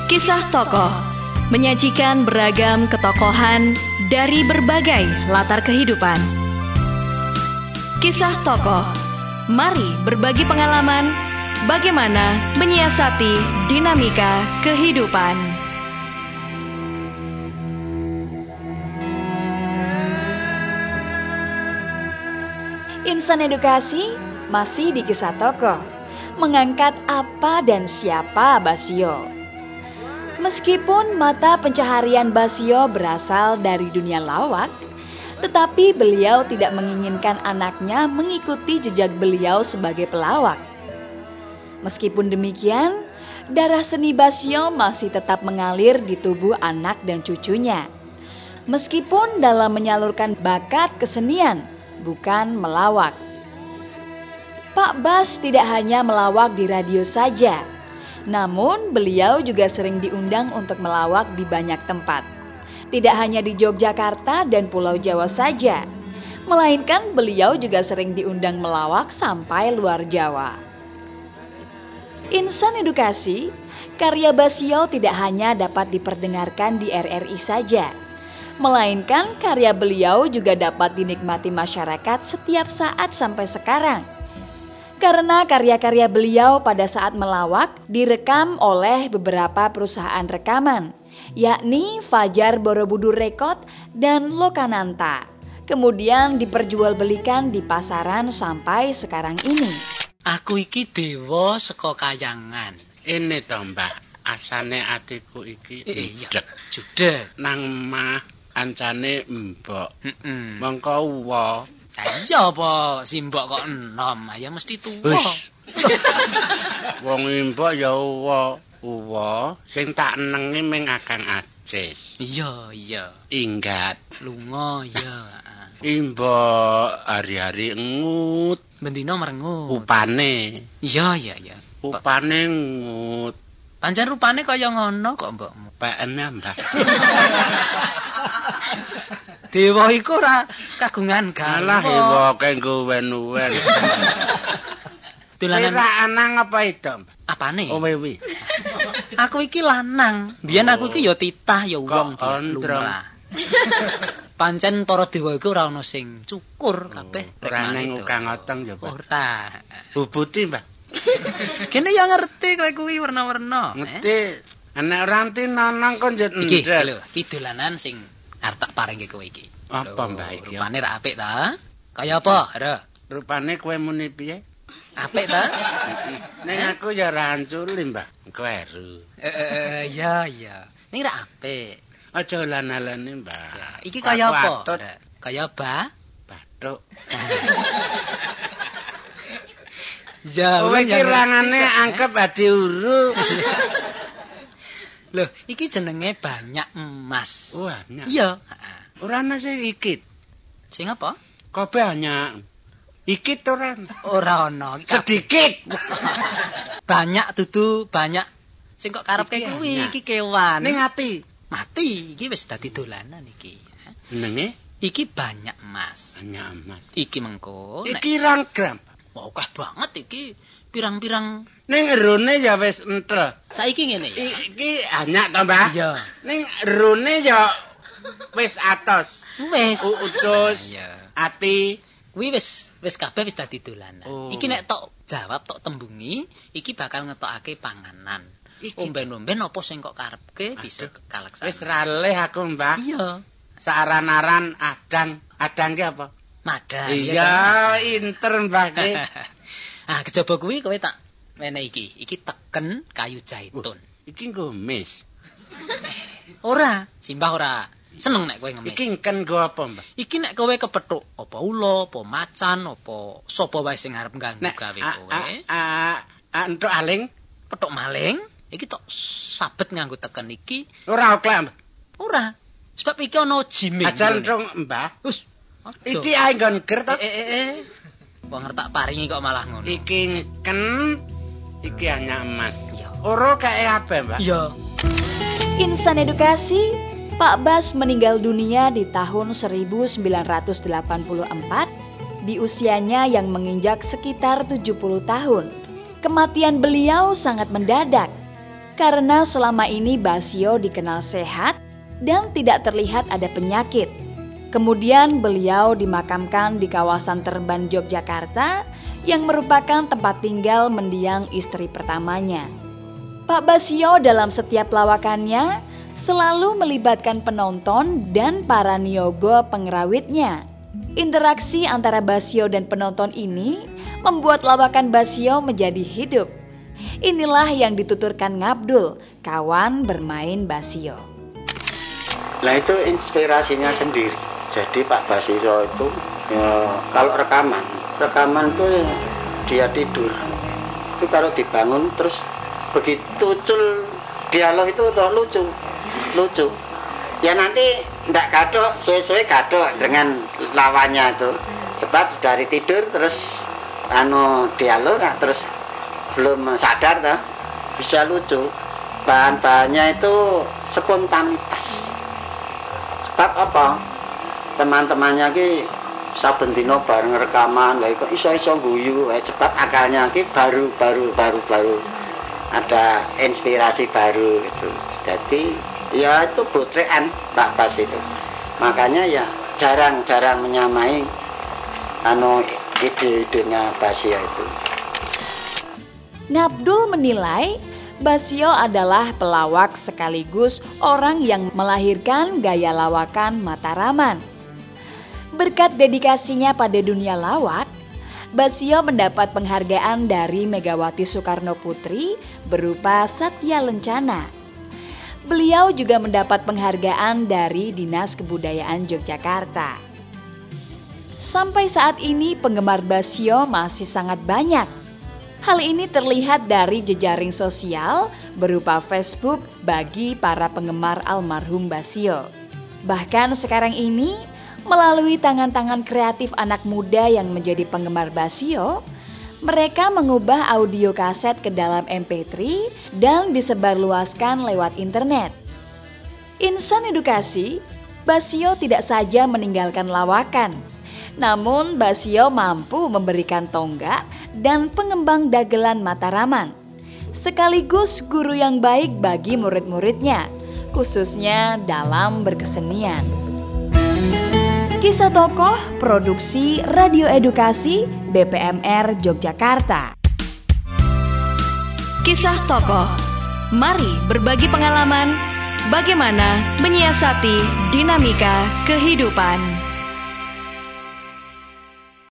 Kisah tokoh menyajikan beragam ketokohan dari berbagai latar kehidupan. Kisah tokoh, mari berbagi pengalaman bagaimana menyiasati dinamika kehidupan. Insan Edukasi masih di Kisah Tokoh, mengangkat apa dan siapa Basio. Meskipun mata pencaharian Basio berasal dari dunia lawak, tetapi beliau tidak menginginkan anaknya mengikuti jejak beliau sebagai pelawak. Meskipun demikian, darah seni Basio masih tetap mengalir di tubuh anak dan cucunya. Meskipun dalam menyalurkan bakat kesenian, bukan melawak. Pak Bas tidak hanya melawak di radio saja, namun beliau juga sering diundang untuk melawak di banyak tempat. Tidak hanya di Yogyakarta dan Pulau Jawa saja, melainkan beliau juga sering diundang melawak sampai luar Jawa. Insan Edukasi, karya Basio tidak hanya dapat diperdengarkan di RRI saja, melainkan karya beliau juga dapat dinikmati masyarakat setiap saat sampai sekarang. Karena karya-karya beliau pada saat melawak direkam oleh beberapa perusahaan rekaman, yakni Fajar Borobudur Record dan Lokananta. Kemudian diperjualbelikan di pasaran sampai sekarang ini. Aku iki dewa saka kayangan. Ini to, Mbah, asane atiku iki Judek. nang mah ancane mbok. Mongko uwa. Iya apa simbok kok enom, ya mesti tuwa. Wis. Wong mbok ya uwa. Uwa sing tak nengi ming Akang Acis. Iya. Inggat. Lunga ya. Mbok hari-hari ngut. Bendina merengut. Upane. Iya. Upane ngut. Pancen rupane kaya ngono kok mbokmu. PN-nya, Mbah. Dewa iku ora kagungan Alah garwa. ewa kanggo wen-wen. Dolanan Ora anang apa itu, Mbah? apane? Oh, wewi. Aku iki lanang. Biyen aku iki ya titah ya wong Kok ondrong? lumrah. Pancen para dewa iku ora ana sing cukur kabeh. Ora neng ukang otong ya, Mbah. Ora. Bubuti, Mbah. Kene ya ngerti kowe kuwi warna-warna. Ngerti. Anak ranti nonong kon jet Iki ndret. lho, iki dolanan sing arep tak paringke kowe iki. Apa, Mbah, iki? Rupane ra apik ta? Kaya apa, Ra? Rupane kowe muni piye? Apik ta? Ning aku ya ora anculi, Mbah. Kleru. Iya. Ning ra apik. Aja lan-alane, Mbah. Iki kaya apa? Patut Ra? Kaya ba? bathuk. Jauh Kowe iki rangane angkep adi uru. Loh, iki jenenge banyak emas. Wah, nyak. Iya, Ora ana sing ikit. sing apa? Kok banyak. Ikit ora. Ora ana. Sedikit. Banyak dudu banyak. Sing kok karepke Iki kuwi banyak. iki kewan. Ning ati. Mati, iki wis dadi dolanan iki. Jenenge Iki banyak emas. banyak amat. Iki mengko nek Iki rang gram. akeh banget iki. Pirang-pirang Ning erone ya wis entel. saiki ngene ya. Iki banyak to, Mbah? Iya. Ning erone ya wis atos. Wis. Utus. Iya. Ati. Kuwi wis kabeh wis dadi dolanan. Oh. Iki nek tok jawab tok tembungi, iki bakal ngetokake panganan. Iki. Omben-omben apa sing kok karepke bisa kalaksana. Wis raleh aku, Mbah. Iya. Saran-aran adang. Adang ki apa? Madan. Iya, inter, Mbah ki. Ah, kejaba kuwi kowe tak menehi iki. Iki teken kayu zaitun. Iki nggomis. Ora, simbah ora. Seneng nek kowe ngemis. Iki ngken nggo apa, Mbah? Iki nek kowe kepethuk apa ula, apa macan, apa sapa wae sing arep ganggu Nek gawe kowe. entuk aling Petuk maling, iki tok sabet nganggo teken iki. ora oklek, Mbah. Ora. Sebab iki ana jime. Ajal entuk, Mbah. Wis. Iki ae nggon ger to. Wong arep tak paringi kok malah ngono. Iki ngken iki hanya emas. Iya. Ora kae apa, Mbah? Iya. Insan Edukasi, Pak Bas meninggal dunia di tahun 1984 di usianya yang menginjak sekitar 70 tahun. Kematian beliau sangat mendadak karena selama ini Basio dikenal sehat dan tidak terlihat ada penyakit. Kemudian beliau dimakamkan di kawasan Terban, Yogyakarta yang merupakan tempat tinggal mendiang istri pertamanya. Pak Basio dalam setiap lawakannya selalu melibatkan penonton dan para niyogo pengrawitnya. Interaksi antara Basio dan penonton ini membuat lawakan Basio menjadi hidup. Inilah yang dituturkan Ngabdul, kawan bermain Basio. Nah itu inspirasinya sendiri. Jadi Pak Basio itu kalau rekaman itu dia tidur. Itu kalau dibangun terus begitu dialog itu lucu. Ya nanti ndak kadok, sesuai kadok dengan lawannya itu. Sebab dari tidur terus dialog, terus belum sadar bisa lucu. Bahan-bahannya itu spontanitas. Sebab apa? Teman-temannya ki saben dina bareng rekaman, lha kok iso guyu, sebab akalnya ki baru ada inspirasi baru itu. Jadi ya itu butrekan Pak Bas itu. Makanya ya jarang menyamai ide-idenya Basio itu. Ngabdul menilai Basio adalah pelawak sekaligus orang yang melahirkan gaya lawakan Mataraman. Berkat dedikasinya pada dunia lawak, Basio mendapat penghargaan dari Megawati Soekarno Putri berupa Satya Lencana. Beliau juga mendapat penghargaan dari Dinas Kebudayaan Yogyakarta. Sampai saat ini penggemar Basio masih sangat banyak. Hal ini terlihat dari jejaring sosial berupa Facebook bagi para penggemar almarhum Basio. Bahkan sekarang ini, melalui tangan-tangan kreatif anak muda yang menjadi penggemar Basio, mereka mengubah audio kaset ke dalam MP3 dan disebarluaskan lewat internet. Insan edukasi, Basio tidak saja meninggalkan lawakan, namun Basio mampu memberikan tonggak dan pengembang dagelan Mataraman, sekaligus guru yang baik bagi murid-muridnya, khususnya dalam berkesenian. Kisah Tokoh, produksi Radio Edukasi BPMR Yogyakarta. Kisah Tokoh, mari berbagi pengalaman bagaimana menyiasati dinamika kehidupan.